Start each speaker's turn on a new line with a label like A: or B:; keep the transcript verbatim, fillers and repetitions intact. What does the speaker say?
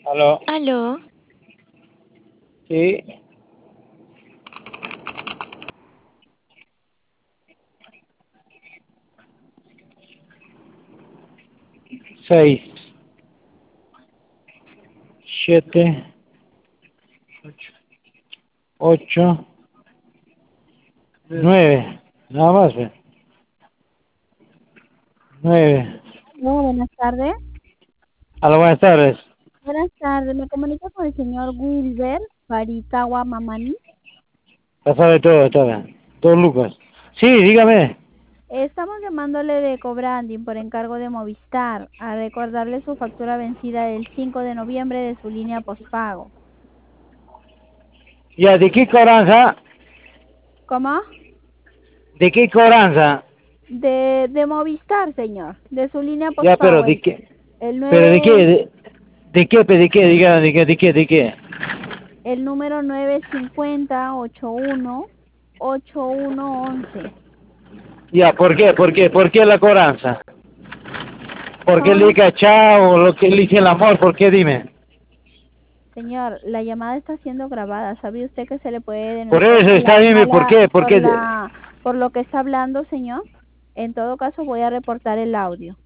A: Aló,
B: Aló,
A: sí, seis, siete, ocho, nueve, nada más, ve, nueve.
C: Hola, buenas tardes.
A: Aló, buenas tardes.
C: Buenas tardes, me comunico con el señor Wilber Farikawa Mamani.
A: Ya sabe todo, todo, todo Lucas. Sí, dígame.
C: Estamos llamándole de Cobranding por encargo de Movistar a recordarle su factura vencida el cinco de noviembre de su línea postpago.
A: Ya, ¿de qué cobranza?
C: ¿Cómo?
A: ¿De qué cobranza?
C: De, de Movistar, señor, de su línea
A: Ya, pero
C: postpago,
A: ¿de
C: el,
A: qué?
C: el
A: ¿Pero de qué?
C: nueve,
A: ¿De, de qué? ¿De qué? Diga, ¿de qué? ¿De qué? ¿De qué?
C: el número nueve cincuenta ochenta y uno ochenta y uno once.
A: Ya, ¿por qué? ¿Por qué? ¿Por qué la cobranza? ¿Por qué le
C: Son,
A: diga chao, lo que le dice el amor? ¿Por qué? Dime.
C: Señor, la llamada está siendo grabada. ¿Sabe usted que se le puede
A: Por
C: denunciar
A: eso
C: por
A: está,
C: la
A: dime, ¿por
C: mala,
A: qué? ¿Por
C: por
A: qué?
C: la, por lo que está hablando, señor? En todo caso, voy a reportar el audio.